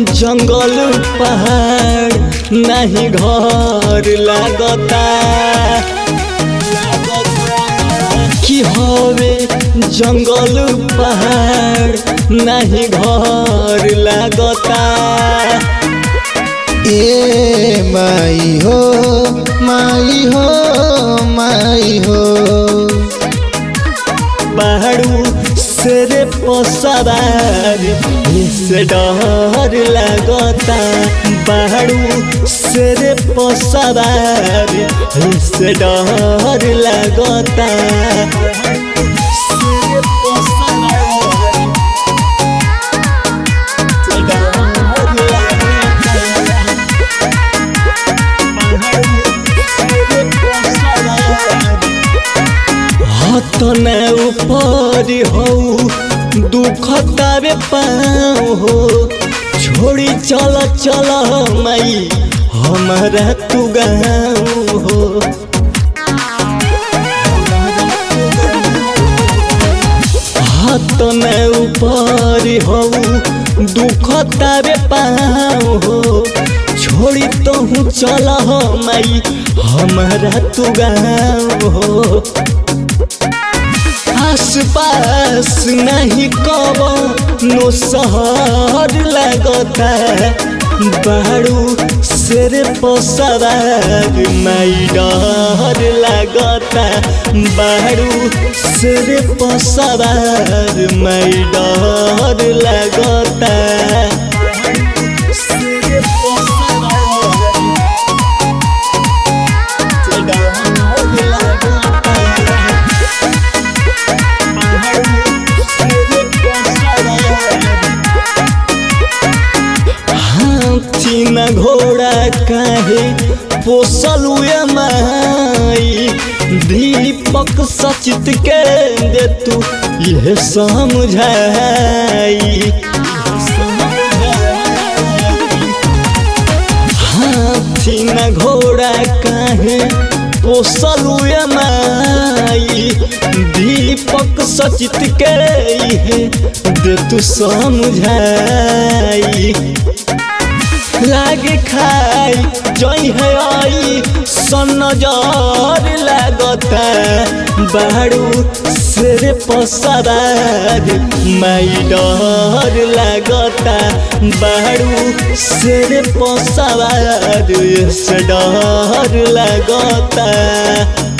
जंगल पहाड़ नहीं घर लागता कि हवे जंगल पहाड़ नहीं घर लागता। ए माई हो माई हो माई हो पहाड़ू से पसवार से डर लगता पहाड़ू से पसवार से डर लगता। तने ऊपर हो दुख तारे पाँव हो छोड़ी चल चल माई हमारा तू गाँव हो। तने ऊपर हो दुख तारे पाँव हो छोड़ी तो चल माई हमारा तू गाँव हो। आस पास नहीं कबो शहर लगता बाड़ू से पसवार माई डर लगता बाड़ू से पसवार माई डर लगता। घोड़ा काहे पोसल माई दीपक सचित के दे तू यह समझाई। हाथी न घोड़ा काहे पोसल माई दीपक सचित के दे तू समझाई। लागे खाई जई है आई सन नजर लगता बाड़ू से पसवार माई डर लगता बाड़ू से पसवार से डर लगता।